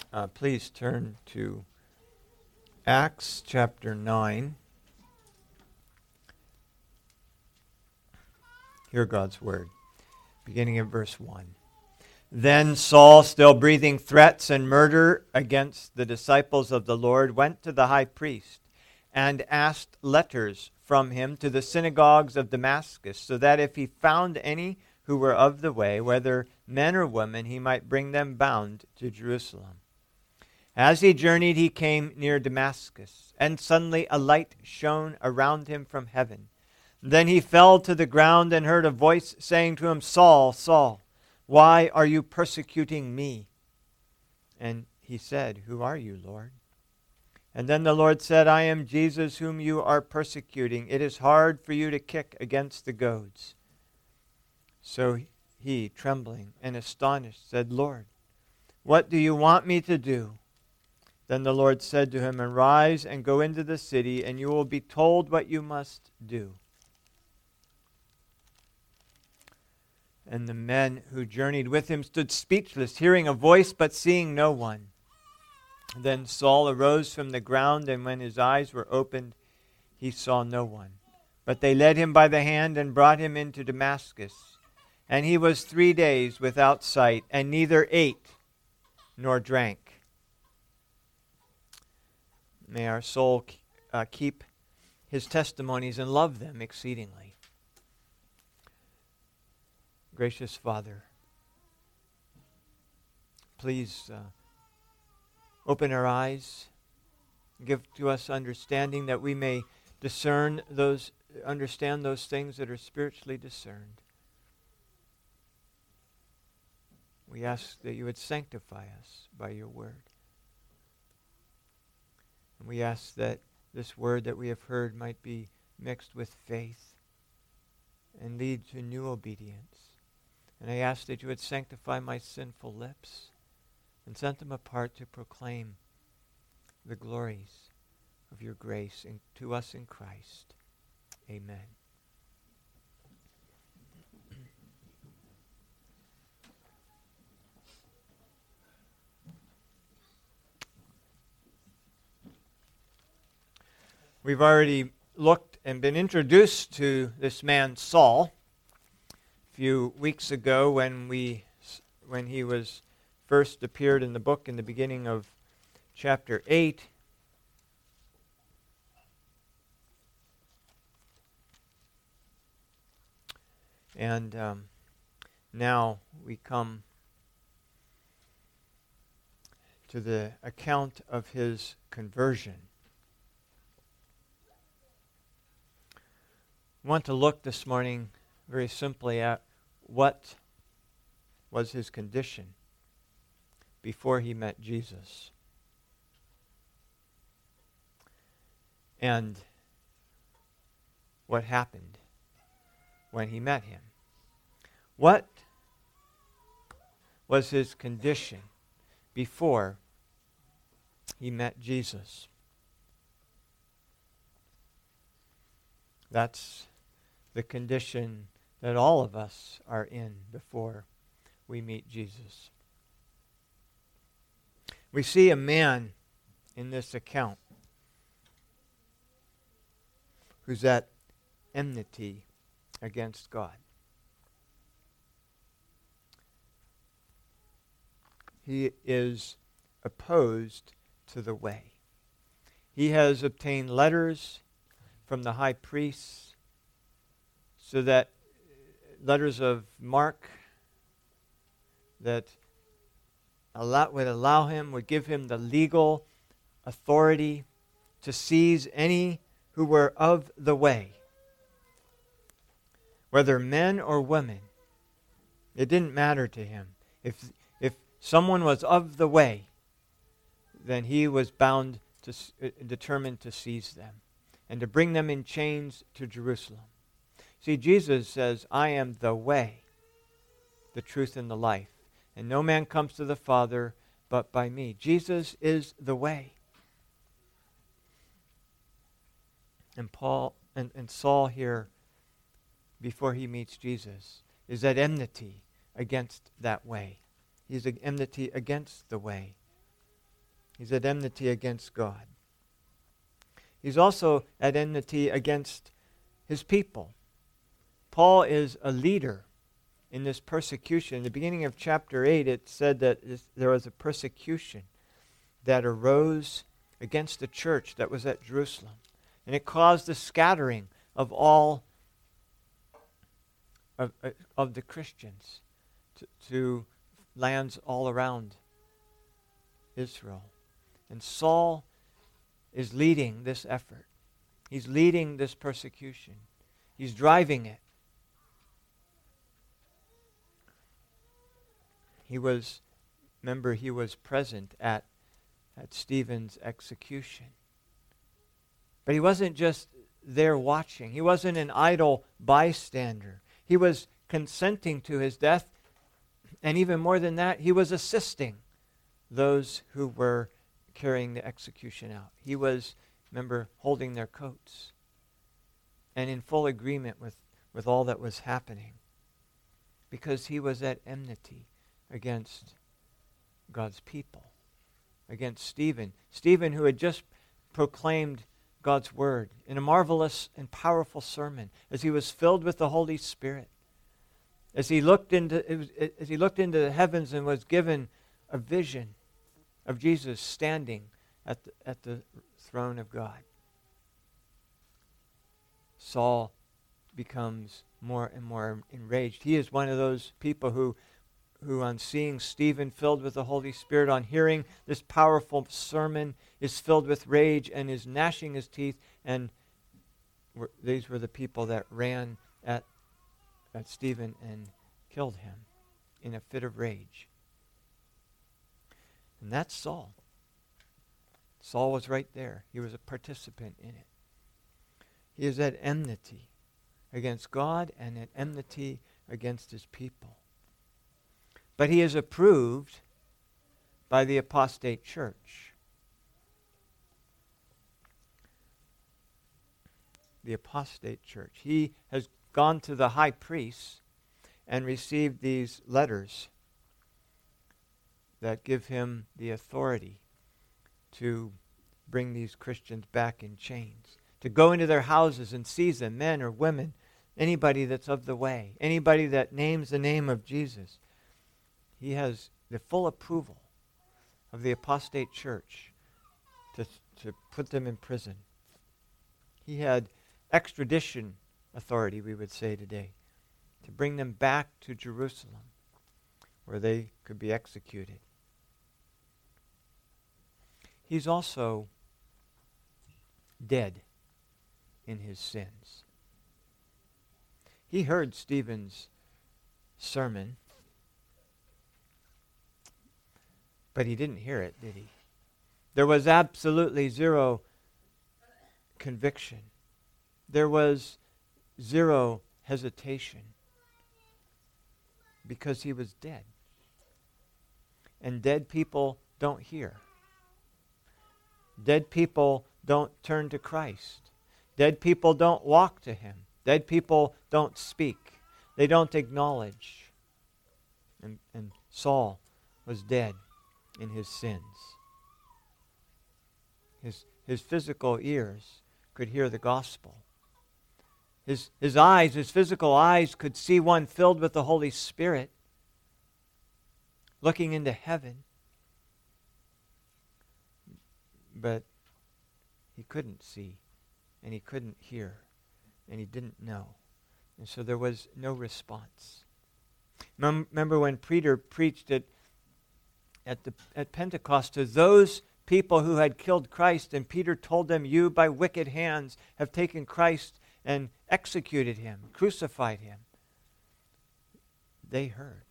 Please turn to Acts chapter 9. Hear God's word, beginning in verse 1. Then Saul, still breathing threats and murder against the disciples of the Lord, went to the high priest and asked letters from him to the synagogues of Damascus, so that if he found any who were of the way, whether men or women, he might bring them bound to Jerusalem. As he journeyed, he came near Damascus, and suddenly a light shone around him from heaven. Then he fell to the ground and heard a voice saying to him, "Saul, Saul, why are you persecuting me?" And he said, "Who are you, Lord?" And then the Lord said, "I am Jesus whom you are persecuting. It is hard for you to kick against the goads." So he, trembling and astonished, said, "Lord, what do you want me to do?" Then the Lord said to him, "Arise and go into the city, and you will be told what you must do." And the men who journeyed with him stood speechless, hearing a voice but seeing no one. Then Saul arose from the ground, and when his eyes were opened, he saw no one. But they led him by the hand and brought him into Damascus. And he was 3 days without sight, and neither ate nor drank. May our soul keep his testimonies and love them exceedingly. Gracious Father, please open our eyes, give to us understanding that we may understand those things that are spiritually discerned. We ask that you would sanctify us by your word. And we ask that this word that we have heard might be mixed with faith and lead to new obedience. And I ask that you would sanctify my sinful lips and set them apart to proclaim the glories of your grace to us in Christ. Amen. We've already looked and been introduced to this man Saul a few weeks ago when he was first appeared in the book in the beginning of chapter 8. And now we come to the account of his conversion. I want to look this morning very simply at what was his condition before he met Jesus. And what happened when he met him. What was his condition before he met Jesus? That's the condition that all of us are in before we meet Jesus. We see a man in this account who's at enmity against God. He is opposed to the way. He has obtained letters from the high priests, so that letters of marque that would give him the legal authority to seize any who were of the way, whether men or women. It didn't matter to him. If someone was of the way, then he was determined to seize them and to bring them in chains to Jerusalem. See, Jesus says, "I am the way, the truth, and the life, and no man comes to the Father but by me." Jesus is the way. And Saul here, before he meets Jesus, is at enmity against that way. He's at enmity against the way. He's at enmity against God. He's also at enmity against his people. Paul is a leader in this persecution. In the beginning of chapter 8, it said that there was a persecution that arose against the church that was at Jerusalem. And it caused the scattering of all of the Christians to lands all around Israel. And Saul is leading this effort. He's leading this persecution. He's driving it. He was present at Stephen's execution. But he wasn't just there watching. He wasn't an idle bystander. He was consenting to his death, and even more than that, he was assisting those who were carrying the execution out. He was, holding their coats and in full agreement with all that was happening, because he was at enmity against God's people, against Stephen. Stephen, who had just proclaimed God's word in a marvelous and powerful sermon, as he was filled with the Holy Spirit, as he looked into the heavens and was given a vision of Jesus standing at the throne of God. Saul becomes more and more enraged. He is one of those people who on seeing Stephen filled with the Holy Spirit, on hearing this powerful sermon, is filled with rage and is gnashing his teeth. And these were the people that ran at Stephen and killed him in a fit of rage. And that's Saul. Saul was right there. He was a participant in it. He is at enmity against God and at enmity against his people. But he is approved by the apostate church. The apostate church. He has gone to the high priest and received these letters that give him the authority to bring these Christians back in chains, to go into their houses and seize them, men or women, anybody that's of the way, anybody that names the name of Jesus. He has the full approval of the apostate church to put them in prison. He had extradition authority, we would say today, to bring them back to Jerusalem where they could be executed. He's also dead in his sins. He heard Stephen's sermon, but he didn't hear it, did he? There was absolutely zero conviction. There was zero hesitation, because he was dead. And dead people don't hear. Dead people don't turn to Christ. Dead people don't walk to him. Dead people don't speak. They don't acknowledge. And Saul was dead in his sins. His physical ears could hear the gospel. His eyes, his physical eyes, could see one filled with the Holy Spirit looking into heaven. But he couldn't see, and he couldn't hear, and he didn't know. And so there was no response. Remember when Peter preached at Pentecost to those people who had killed Christ, and Peter told them, "You by wicked hands have taken Christ and executed him, crucified him." They heard.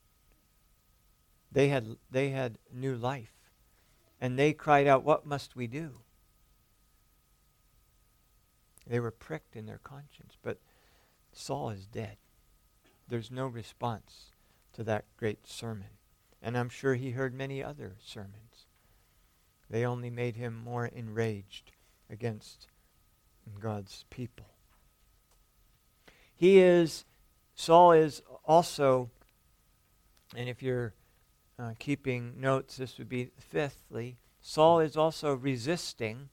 They had new life. And they cried out, "What must we do?" They were pricked in their conscience. But Saul is dead. There's no response to that great sermon. And I'm sure he heard many other sermons. They only made him more enraged against God's people. Saul is also, and if you're keeping notes, this would be fifthly, Saul is also resisting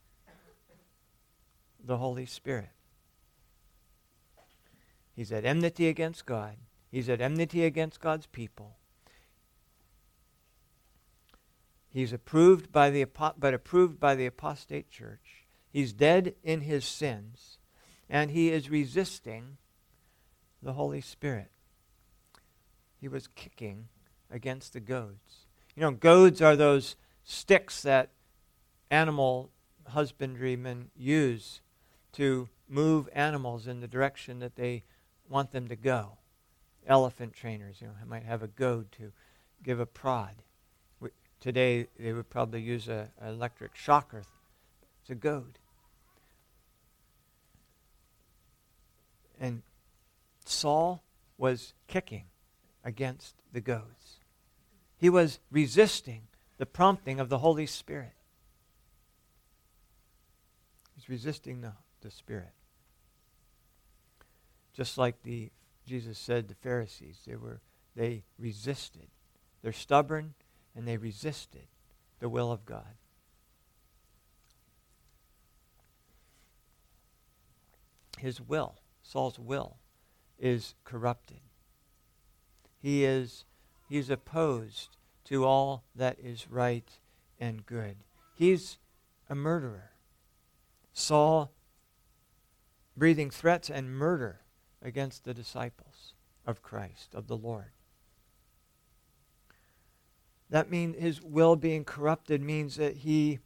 the Holy Spirit. He's at enmity against God. He's at enmity against God's people. He's approved by the apostate church. He's dead in his sins, and he is resisting the Holy Spirit. He was kicking against the goads. You know, goads are those sticks that animal husbandrymen use to move animals in the direction that they want them to go. Elephant trainers, might have a goad to give a prod. Today, they would probably use an electric shocker. It's a goad. And Saul was kicking against the goads. He was resisting the prompting of the Holy Spirit. He's resisting the Spirit. Just like Jesus said the Pharisees, they resisted. They're stubborn and they resisted the will of God. His will, Saul's will, is corrupted. He's opposed to all that is right and good. He's a murderer. Saul breathing threats and murder against the disciples of Christ, of the Lord. That means his will being corrupted means that he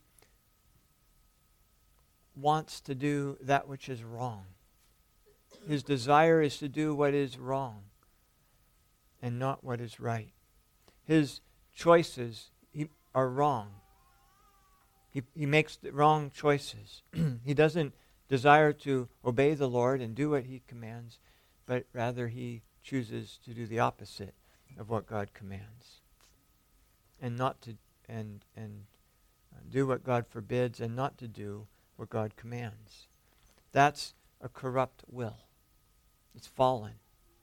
wants to do that which is wrong. His desire is to do what is wrong and not what is right. His choices are wrong. He makes the wrong choices. He doesn't desire to obey the Lord and do what he commands, but rather he chooses to do the opposite of what God commands. And not to and do what God forbids and not to do what God commands. That's a corrupt will. It's fallen.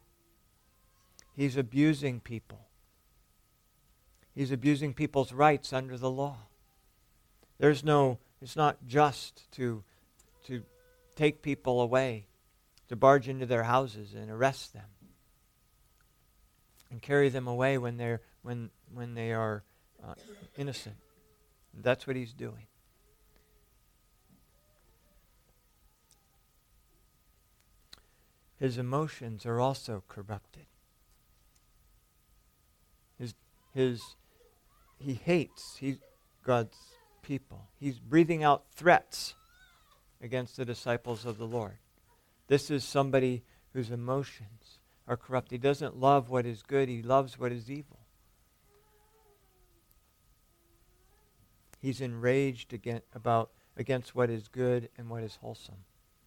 He's abusing people. He's abusing people's rights under the law. It's not just to take people away, to barge into their houses and arrest them and carry them away when they are innocent. That's what he's doing. His emotions are also corrupted. He hates God's people. He's breathing out threats against the disciples of the Lord. This is somebody whose emotions are corrupt. He doesn't love what is good. He loves what is evil. He's enraged against what is good and what is wholesome.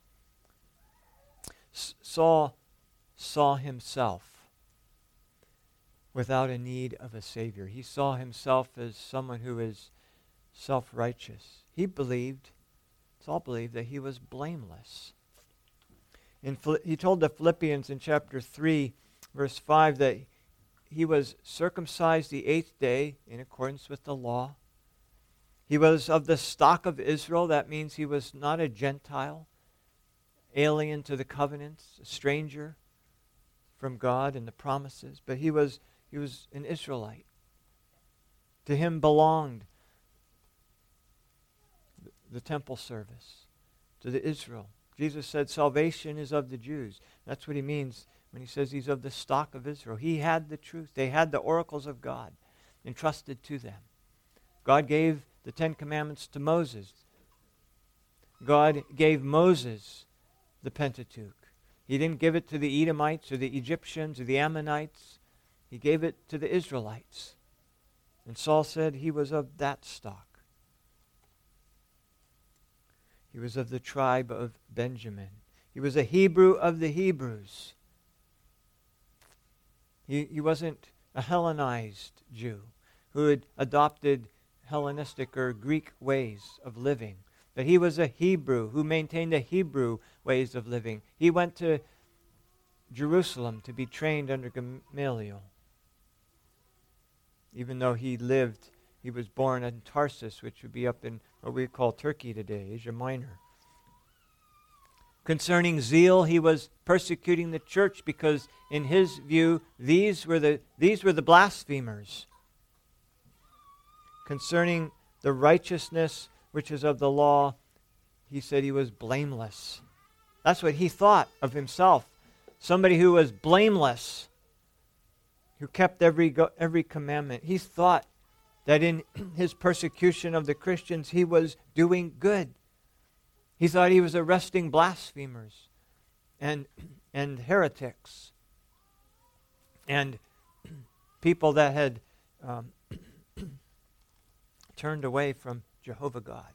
Saul saw himself without a need of a Savior. He saw himself as someone who is self-righteous. Saul believed that he was blameless. He told the Philippians in chapter 3, verse 5, that he was circumcised the 8th day in accordance with the law. He was of the stock of Israel. That means he was not a Gentile, alien to the covenants, a stranger from God and the promises, but he was an Israelite. To him belonged the temple service, to the Israel. Jesus said salvation is of the Jews. That's what he means when he says he's of the stock of Israel. He had the truth. They had the oracles of God entrusted to them. God gave the 10 Commandments to Moses. God gave Moses the Pentateuch. He didn't give it to the Edomites or the Egyptians or the Ammonites. He gave it to the Israelites. And Saul said he was of that stock. He was of the tribe of Benjamin. He was a Hebrew of the Hebrews. He wasn't a Hellenized Jew who had adopted Hellenistic or Greek ways of living. But he was a Hebrew who maintained the Hebrew ways of living. He went to Jerusalem to be trained under Gamaliel, even though he lived He was born in Tarsus, which would be up in what we call Turkey today, Asia Minor. Concerning zeal, he was persecuting the church because, in his view, these were the blasphemers. Concerning the righteousness which is of the law, he said he was blameless. That's what he thought of himself. Somebody who was blameless, who kept every commandment. He thought that in his persecution of the Christians, he was doing good. He thought he was arresting blasphemers and heretics and people that had turned away from Jehovah God.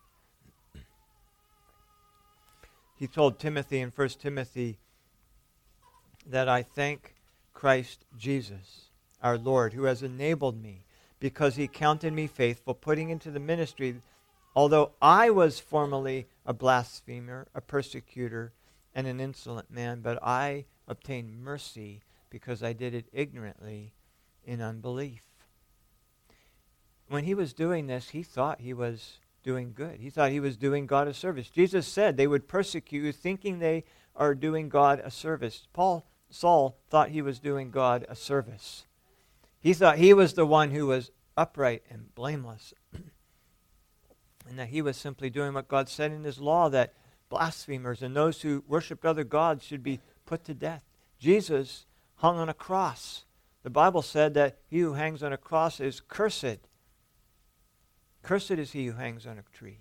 He told Timothy in 1 Timothy that I thank Christ Jesus, our Lord, who has enabled me, because he counted me faithful, putting into the ministry, although I was formerly a blasphemer, a persecutor, and an insolent man, but I obtained mercy because I did it ignorantly in unbelief. When he was doing this, he thought he was doing good. He thought he was doing God a service. Jesus said they would persecute you thinking they are doing God a service. Saul thought he was doing God a service. He thought he was the one who was upright and blameless. And that he was simply doing what God said in his law, that blasphemers and those who worshiped other gods should be put to death. Jesus hung on a cross. The Bible said that he who hangs on a cross is cursed. Cursed is he who hangs on a tree.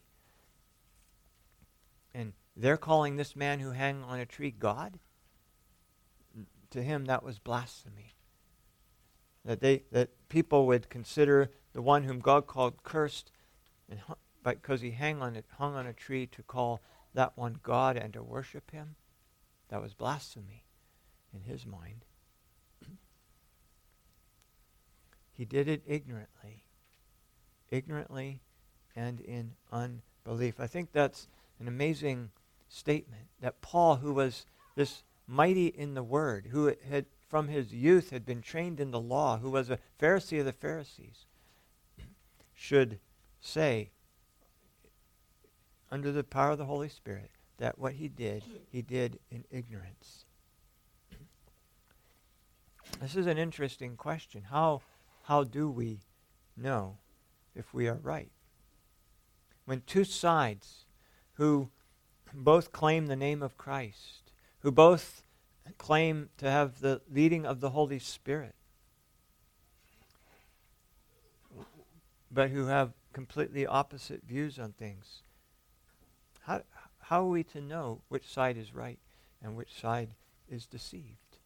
And they're calling this man who hung on a tree God? To him, that was blasphemy. That people would consider the one whom God called cursed, and because he hung on a tree, to call that one God and to worship him, that was blasphemy in his mind. He did it ignorantly and in unbelief. I think that's an amazing statement, that Paul, who was this mighty in the word, who had from his youth had been trained in the law, who was a Pharisee of the Pharisees, should say, under the power of the Holy Spirit, that what he did in ignorance. This is an interesting question. How do we know if we are right? When two sides who both claim the name of Christ, who both claim to have the leading of the Holy Spirit, but who have completely opposite views on things, how are we to know which side is right and which side is deceived?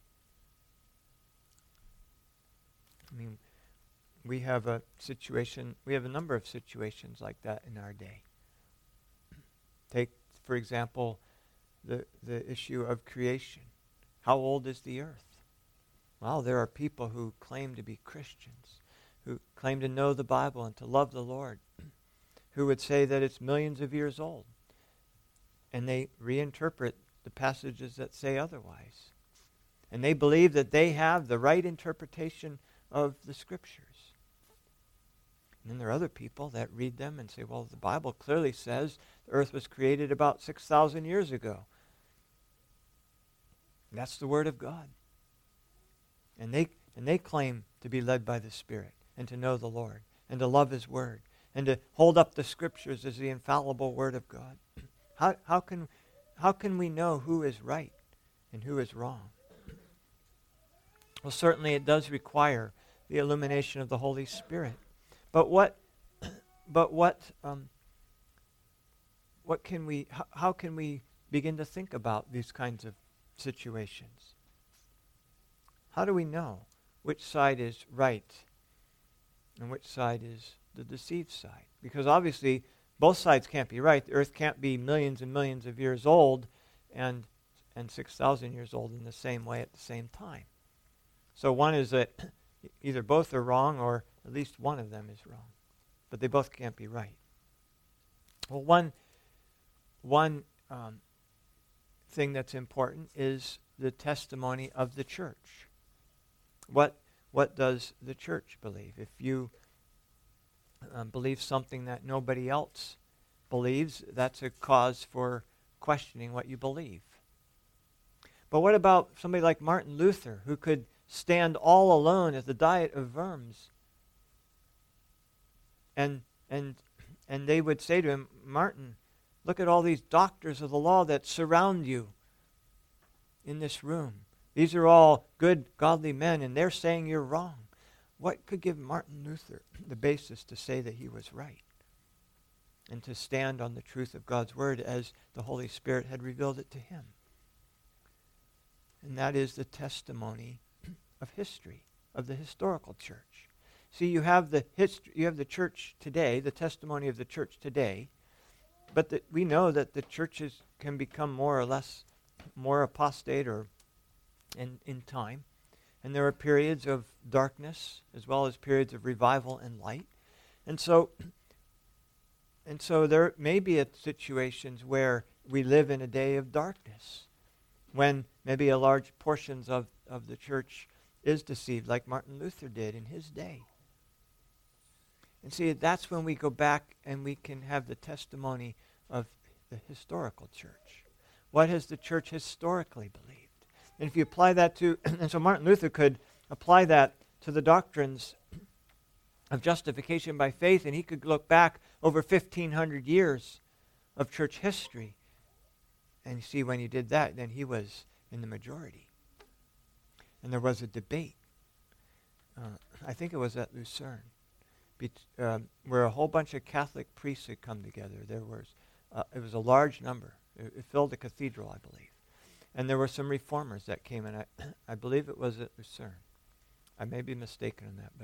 I mean, we have a number of situations like that in our day. Take, for example, the issue of creation. How old is the earth? Well, there are people who claim to be Christians, who claim to know the Bible and to love the Lord, who would say that it's millions of years old. And they reinterpret the passages that say otherwise. And they believe that they have the right interpretation of the Scriptures. And then there are other people that read them and say, well, the Bible clearly says the earth was created about 6,000 years ago. And that's the Word of God. And they claim to be led by the Spirit and to know the Lord and to love His Word and to hold up the Scriptures as the infallible Word of God. How can we know who is right and who is wrong? Well, certainly it does require the illumination of the Holy Spirit. But how can we begin to think about these kinds of situations? How do we know which side is right and which side is the deceived side? Because obviously both sides can't be right. The earth can't be millions and millions of years old and 6,000 years old in the same way at the same time. So one is that either both are wrong or at least one of them is wrong. But they both can't be right. Well, one thing that's important is the testimony of the church. What does the church believe? If you believe something that nobody else believes, that's a cause for questioning what you believe. But what about somebody like Martin Luther, who could stand all alone at the Diet of Worms? And they would say to him, Martin, look at all these doctors of the law that surround you in this room. These are all good, godly men, and they're saying you're wrong. What could give Martin Luther the basis to say that he was right and to stand on the truth of God's word as the Holy Spirit had revealed it to him? And that is the testimony of history, of the historical church. See, you have the church today, the testimony of the church today, but we know that the churches can become more or less more apostate or in time. And there are periods of darkness as well as periods of revival and light. And so there may be situations where we live in a day of darkness, when maybe a large portions of the church is deceived, like Martin Luther did in his day. And see, that's when we go back and we can have the testimony of the historical church. What has the church historically believed? And if you apply that to, and so Martin Luther could apply that to the doctrines of justification by faith, and he could look back over 1,500 years of church history. And you see, when he did that, then he was in the majority. And there was a debate. I think it was at Lucerne, where a whole bunch of Catholic priests had come together. It was a large number. It filled the cathedral, I believe. And there were some reformers that came in. I believe it was at Lucerne. I may be mistaken on that,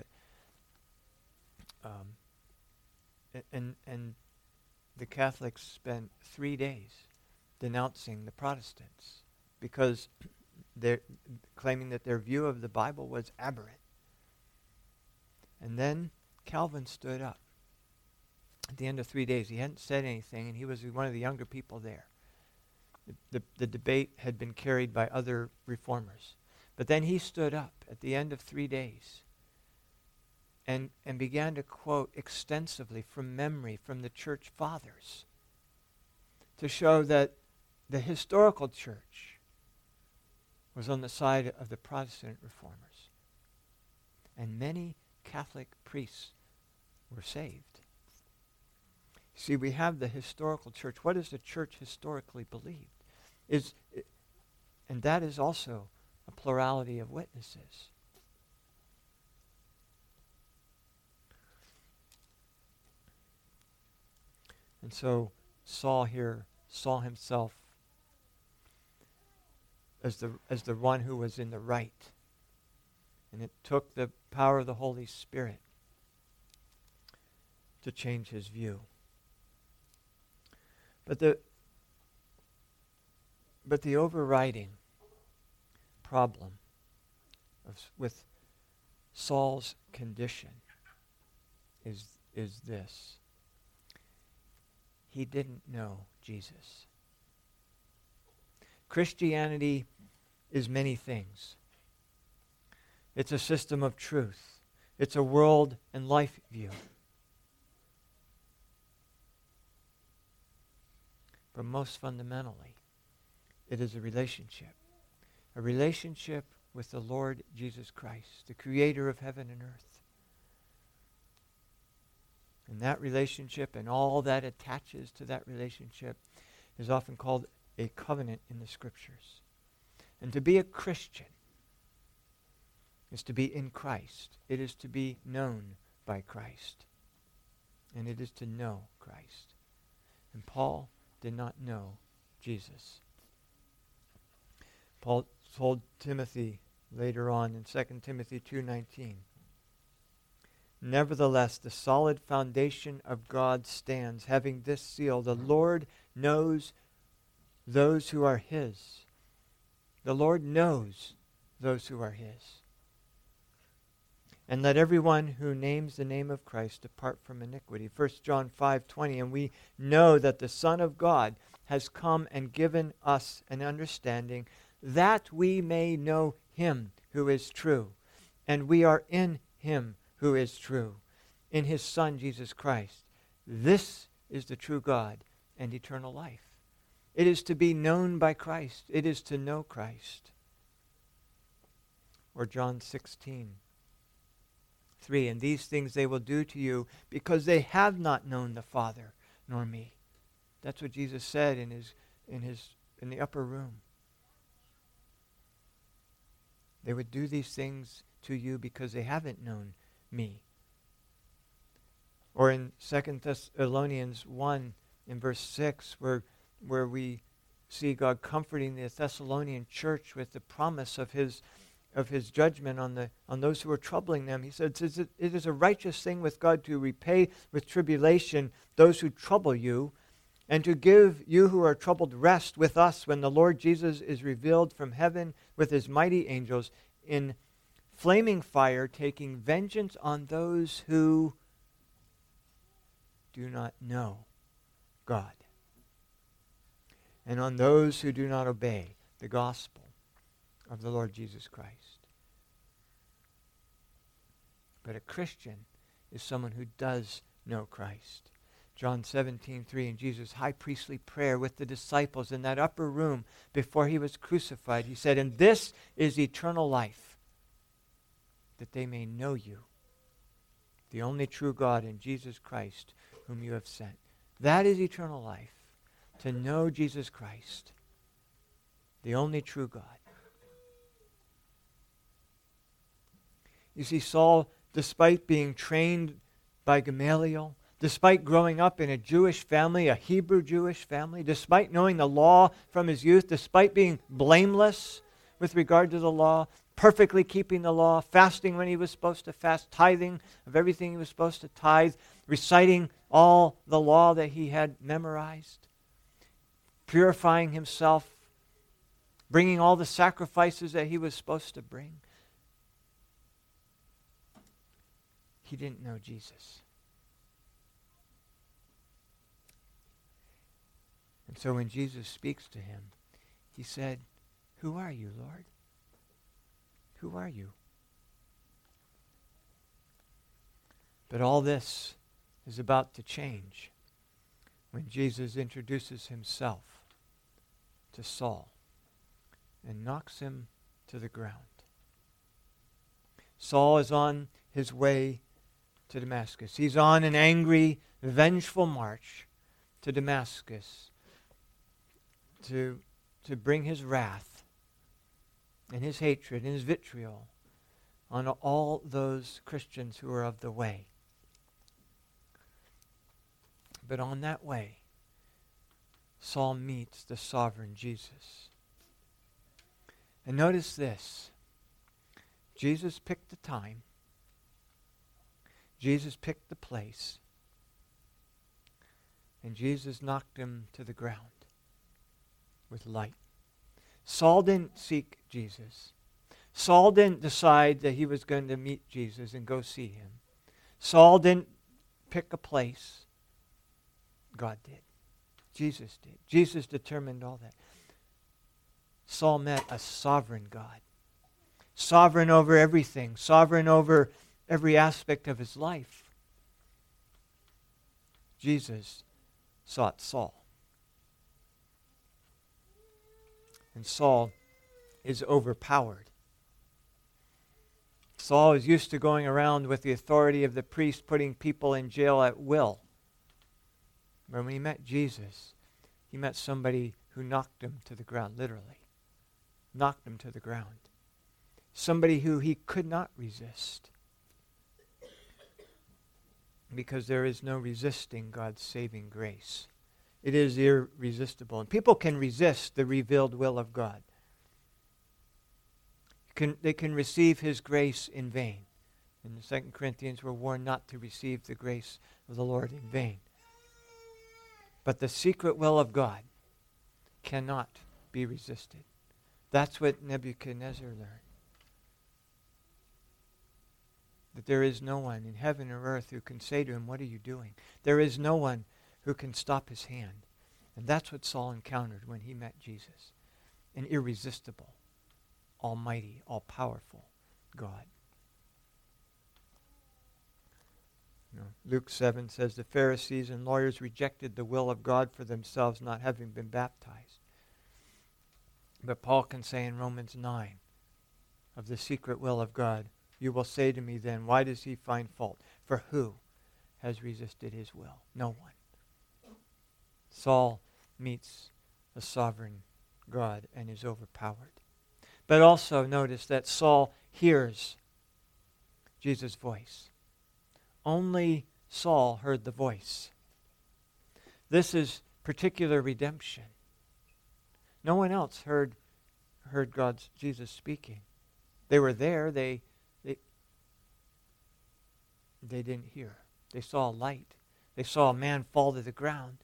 but and the Catholics spent 3 days denouncing the Protestants because they're claiming that their view of the Bible was aberrant. And then Calvin stood up at the end of 3 days. He hadn't said anything, and he was one of the younger people there. The debate had been carried by other reformers. But then he stood up at the end of 3 days and began to quote extensively from memory from the church fathers to show that the historical church was on the side of the Protestant reformers. And many Catholic priests were saved. See, we have the historical church. What does the church historically believe? And that is also a plurality of witnesses. And so Saul here saw himself as the one who was in the right. And it took the power of the Holy Spirit to change his view. But the overriding problem with Saul's condition is this. He didn't know Jesus. Christianity is many things. It's a system of truth. It's a world and life view. But most fundamentally, it is a relationship with the Lord Jesus Christ, the creator of heaven and earth. And that relationship and all that attaches to that relationship is often called a covenant in the Scriptures. And to be a Christian is to be in Christ. It is to be known by Christ. And it is to know Christ. And Paul did not know Jesus. Paul told Timothy later on in 2 Timothy 2:19, "Nevertheless, the solid foundation of God stands, having this seal, the Lord knows those who are his." The Lord knows those who are his. "And let everyone who names the name of Christ depart from iniquity." 1 John 5:20, "And we know that the Son of God has come and given us an understanding that we may know him who is true. And we are in him who is true, in his Son, Jesus Christ. This is the true God and eternal life. It is to be known by Christ. It is to know Christ. Or John 16:3, and these things they will do to you because they have not known the Father nor me. That's what Jesus said in the upper room. They would do these things to you because they haven't known me. Or in 2 Thessalonians 1 in verse 6, where we see God comforting the Thessalonian church with the promise of his judgment on those who are troubling them. He said, it is a righteous thing with God to repay with tribulation those who trouble you, and to give you who are troubled rest with us when the Lord Jesus is revealed from heaven with his mighty angels in flaming fire, taking vengeance on those who do not know God, and on those who do not obey the gospel of the Lord Jesus Christ. But a Christian is someone who does know Christ. John 17:3, in Jesus' high priestly prayer with the disciples in that upper room before he was crucified, he said, and this is eternal life, that they may know you, the only true God, and Jesus Christ, whom you have sent. That is eternal life, to know Jesus Christ, the only true God. You see, Saul, despite being trained by Gamaliel, despite growing up in a Jewish family, a Hebrew Jewish family, despite knowing the law from his youth, despite being blameless with regard to the law, perfectly keeping the law, fasting when he was supposed to fast, tithing of everything he was supposed to tithe, reciting all the law that he had memorized, purifying himself, bringing all the sacrifices that he was supposed to bring. He didn't know Jesus. And so when Jesus speaks to him, he said, who are you, Lord? Who are you? But all this is about to change when Jesus introduces himself to Saul and knocks him to the ground. Saul is on his way to Damascus. He's on an angry, vengeful march to Damascus to bring his wrath and his hatred and his vitriol on all those Christians who are of the way. But on that way, Saul meets the sovereign Jesus. And notice this. Jesus picked the time. Jesus picked the place. And Jesus knocked him to the ground with light. Saul didn't seek Jesus. Saul didn't decide that he was going to meet Jesus and go see him. Saul didn't pick a place. God did. Jesus did. Jesus determined all that. Saul met a sovereign God. Sovereign over everything. Sovereign over every aspect of his life. Jesus sought Saul. And Saul is overpowered. Saul is used to going around with the authority of the priest, putting people in jail at will. But when he met Jesus, he met somebody who knocked him to the ground, literally. Knocked him to the ground. Somebody who he could not resist. Because there is no resisting God's saving grace. It is irresistible. And people can resist the revealed will of God. They can receive his grace in vain. In 2 Corinthians, we're warned not to receive the grace of the Lord in vain. But the secret will of God cannot be resisted. That's what Nebuchadnezzar learned. That there is no one in heaven or earth who can say to him, what are you doing? There is no one who can stop his hand. And that's what Saul encountered when he met Jesus. An irresistible, almighty, all-powerful God. Luke 7 says the Pharisees and lawyers rejected the will of God for themselves, not having been baptized. But Paul can say in Romans 9 of the secret will of God, you will say to me then, why does he find fault? For who has resisted his will? No one. Saul meets a sovereign God and is overpowered. But also notice that Saul hears Jesus' voice. Only Saul heard the voice. This is particular redemption. No one else heard Jesus speaking. They were there. They didn't hear. They saw a light. They saw a man fall to the ground.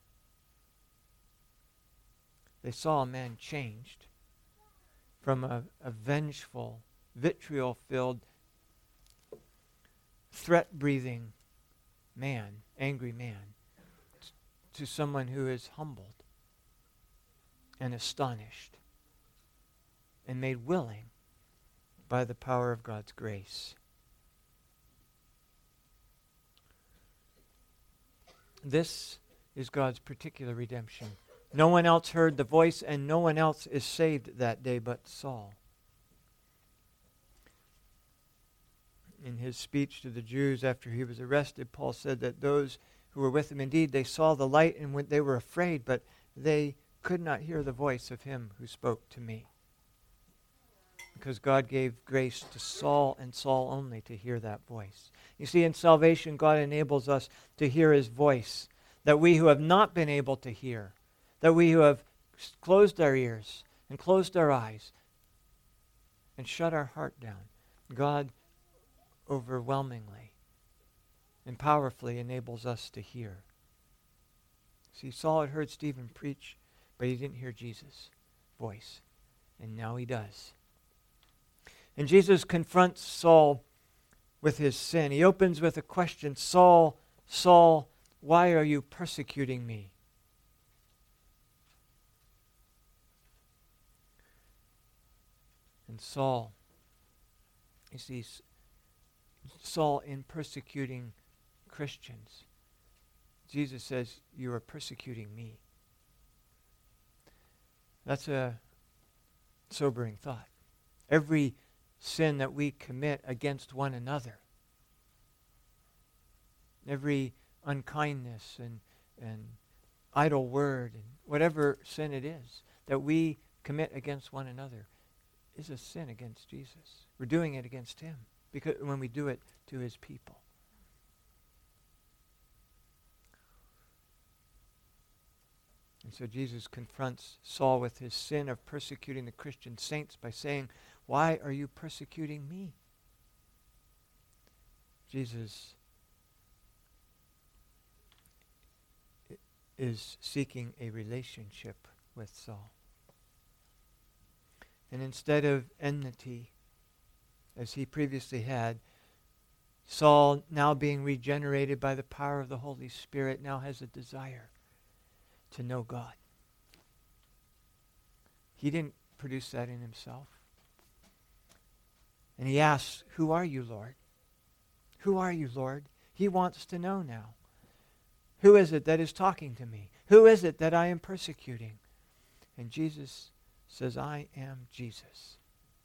They saw a man changed from a vengeful, vitriol-filled, threat-breathing man, angry man, to someone who is humbled and astonished and made willing by the power of God's grace. This is God's particular redemption. No one else heard the voice, and no one else is saved that day but Saul. In his speech to the Jews after he was arrested, Paul said that those who were with him, indeed, they saw the light and they were afraid, but they could not hear the voice of him who spoke to me. Because God gave grace to Saul and Saul only to hear that voice. You see, in salvation, God enables us to hear his voice, that we who have not been able to hear, that we who have closed our ears and closed our eyes and shut our heart down, God overwhelmingly and powerfully enables us to hear. See, Saul had heard Stephen preach, but he didn't hear Jesus' voice. And now he does. And Jesus confronts Saul with his sin. He opens with a question, Saul, Saul, why are you persecuting me? And Saul, you see, Saul in persecuting Christians, Jesus says, you are persecuting me. That's a sobering thought. Every sin that we commit against one another, every unkindness and idle word and whatever sin it is that we commit against one another is a sin against Jesus. We're doing it against him because when we do it to his people. And so Jesus confronts Saul with his sin of persecuting the Christian saints by saying, why are you persecuting me? Jesus is seeking a relationship with Saul. And instead of enmity, as he previously had, Saul, now being regenerated by the power of the Holy Spirit, now has a desire to know God. He didn't produce that in himself. And he asks, who are you, Lord? Who are you, Lord? He wants to know now. Who is it that is talking to me? Who is it that I am persecuting? And Jesus says, I am Jesus.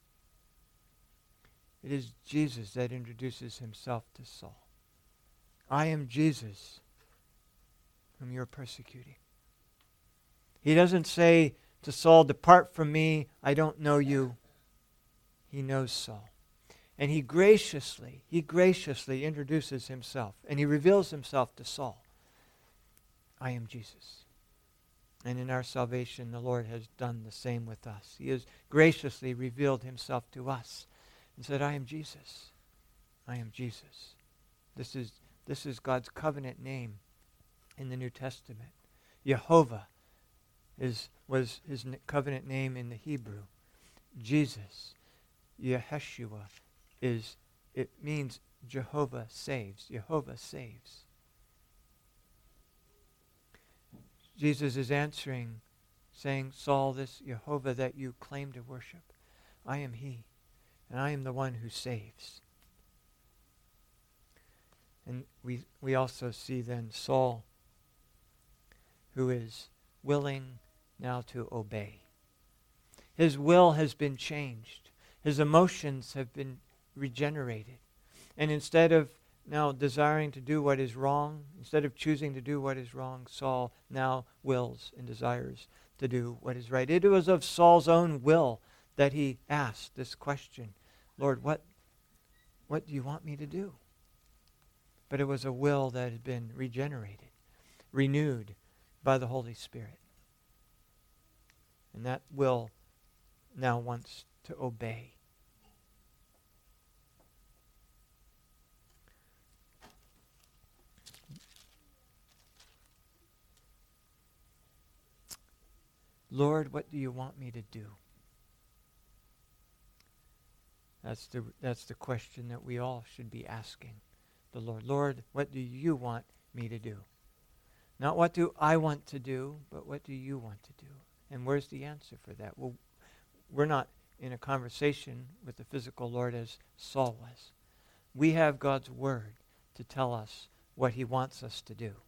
It is Jesus that introduces himself to Saul. I am Jesus whom you're persecuting. He doesn't say to Saul, depart from me, I don't know you. He knows Saul. And he graciously introduces himself. And he reveals himself to Saul. I am Jesus. And in our salvation, the Lord has done the same with us. He has graciously revealed himself to us and said, I am Jesus. I am Jesus. This is God's covenant name in the New Testament. Jehovah was his covenant name in the Hebrew. Jesus, Yeshua, it means Jehovah saves. Jehovah saves. Jesus is answering, saying, Saul, this Jehovah that you claim to worship, I am he, and I am the one who saves. And we also see then Saul, who is willing now to obey. His will has been changed. His emotions have been regenerated. And instead of now desiring to do what is wrong, instead of choosing to do what is wrong, Saul now wills and desires to do what is right. It was of Saul's own will that he asked this question, Lord, what do you want me to do? But it was a will that had been regenerated, renewed by the Holy Spirit. And that will now wants to obey. Lord, what do you want me to do? That's the question that we all should be asking the Lord. Lord, what do you want me to do? Not what do I want to do, but what do you want to do? And where's the answer for that? Well, we're not in a conversation with the physical Lord as Saul was. We have God's word to tell us what he wants us to do.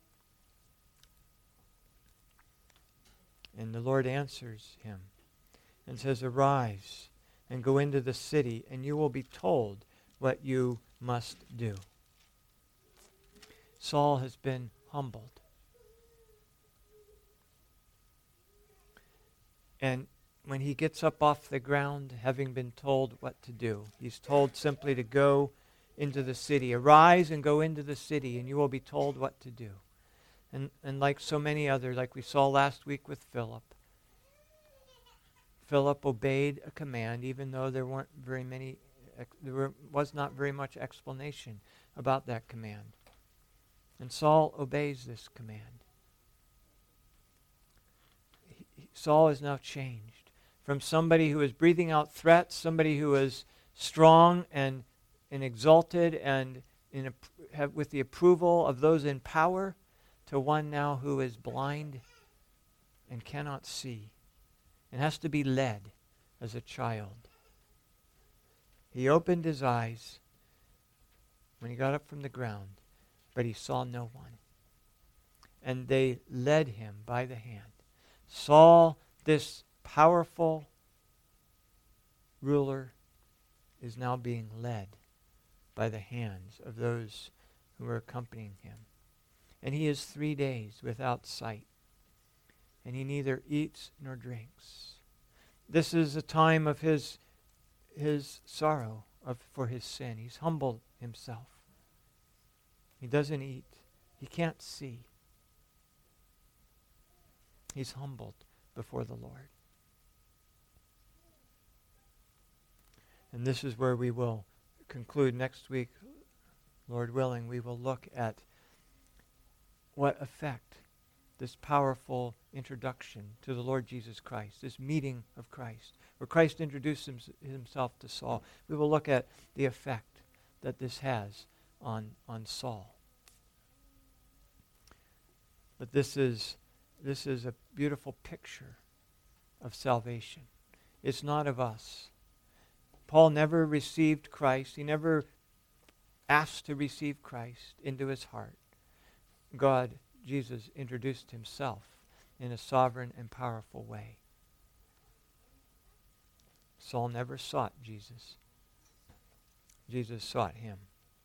And the Lord answers him and says, arise and go into the city, and you will be told what you must do. Saul has been humbled. And when he gets up off the ground, having been told what to do, he's told simply to go into the city. Arise and go into the city, and you will be told what to do. And like so many others, like we saw last week with Philip, Philip obeyed a command, even though there was not very much explanation about that command. And Saul obeys this command. Saul is now changed from somebody who is breathing out threats, somebody who is strong and exalted and with the approval of those in power, to one now who is blind and cannot see and has to be led as a child. He opened his eyes when he got up from the ground, but he saw no one. And they led him by the hand. Saul, this powerful ruler, is now being led by the hands of those who are accompanying him. And he is 3 days without sight. And he neither eats nor drinks. This is a time of his sorrow for his sin. He's humbled himself. He doesn't eat. He can't see. He's humbled before the Lord. And this is where we will conclude next week, Lord willing. We will look at what effect this powerful introduction to the Lord Jesus Christ, this meeting of Christ, where Christ introduced himself to Saul. We will look at the effect that this has on Saul. But this is a beautiful picture of salvation. It's not of us. Paul never received Christ. He never asked to receive Christ into his heart. God, Jesus, introduced himself in a sovereign and powerful way. Saul never sought Jesus. Jesus sought him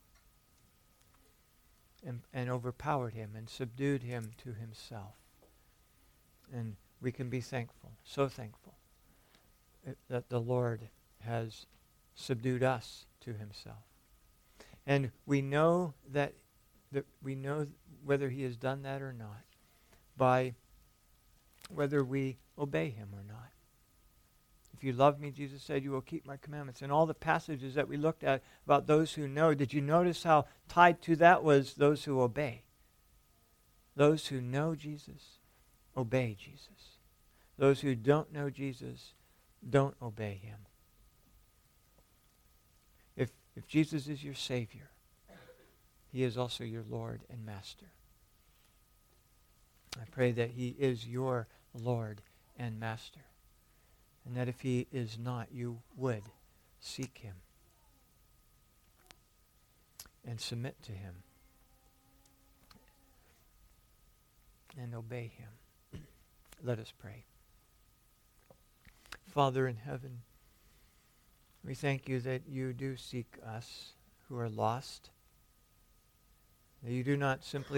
and overpowered him and subdued him to himself. And we can be thankful, so thankful, that the Lord has subdued us to himself. And we know that we know whether he has done that or not by whether we obey him or not. If you love me, Jesus said, you will keep my commandments. And all the passages that we looked at about those who know, did you notice how tied to that was those who obey? Those who know Jesus, obey Jesus. Those who don't know Jesus, don't obey him. If Jesus is your Savior, he is also your Lord and Master. I pray that he is your Lord and Master, and that if he is not, you would seek him and submit to him and obey him. Let us pray. Father in heaven, we thank you that you do seek us who are lost, that you do not simply